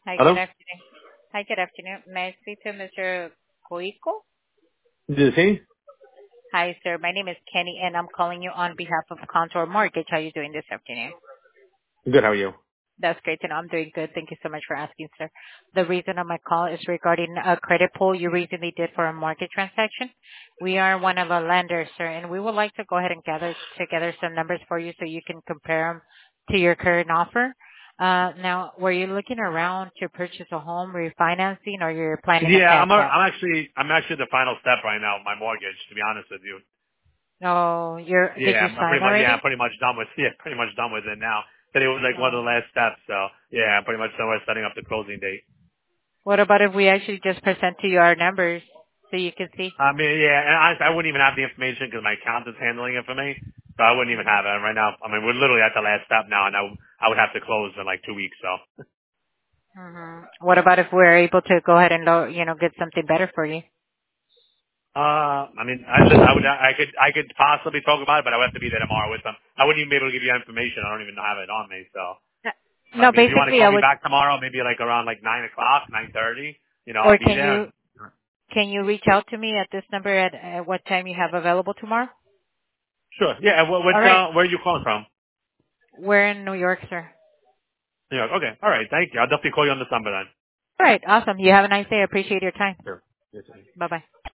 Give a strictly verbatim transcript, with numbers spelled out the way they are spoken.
Hi, good Hello? afternoon. Hi, good afternoon. May I speak to Mister Koiko? This is he? Hi, sir. My name is Kenny, and I'm calling you on behalf of Contour Mortgage. How are you doing this afternoon? Good, how are you? That's great to know. I'm doing good. Thank you so much for asking, sir. The reason of my call is regarding a credit pull you recently did for a mortgage transaction. We are one of the lenders, sir, and we would like to go ahead and gather together some numbers for you so you can compare them to your current offer. Uh, now, were you looking around to purchase a home, refinancing, or you're planning a Yeah, cash I'm a, out? I'm actually I'm actually the final step right now of my mortgage, to be honest with you. Oh, you're, did Yeah, you I'm I'm sign pretty much yeah, I'm already? pretty much done with yeah, pretty much done with it now. But it was like one of Oh. the last steps, so yeah, I'm pretty much somewhere setting up the closing date. What about if we actually just present to you our numbers so you can see? I mean, yeah, and honestly, I wouldn't even have the information because my accountant's handling it for me, so I wouldn't even have it right now. I mean, we're literally at the last step now, and I, w- I would have to close in like two weeks. So, hmm What about if we're able to go ahead and, lo- you know, get something better for you? uh, I mean, I, listen, I would, I could, I could possibly talk about it, but I would have to be there tomorrow with them. I wouldn't even be able to give you information. I don't even have it on me, so. I No, mean, if you want to basically call I me would, back tomorrow, maybe like around like nine o'clock, nine thirty. You know, I'll or be can there. you, And, can you reach out to me at this number at, at what time you have available tomorrow? sure. Yeah. and What, what, All right. uh, where are you calling from? We're in New York, sir. Yeah. Okay. All right. Thank you. I'll definitely call you on this number then. All right. Awesome. You have a nice day. I appreciate your time. Sure. Yes, sir. Bye-bye.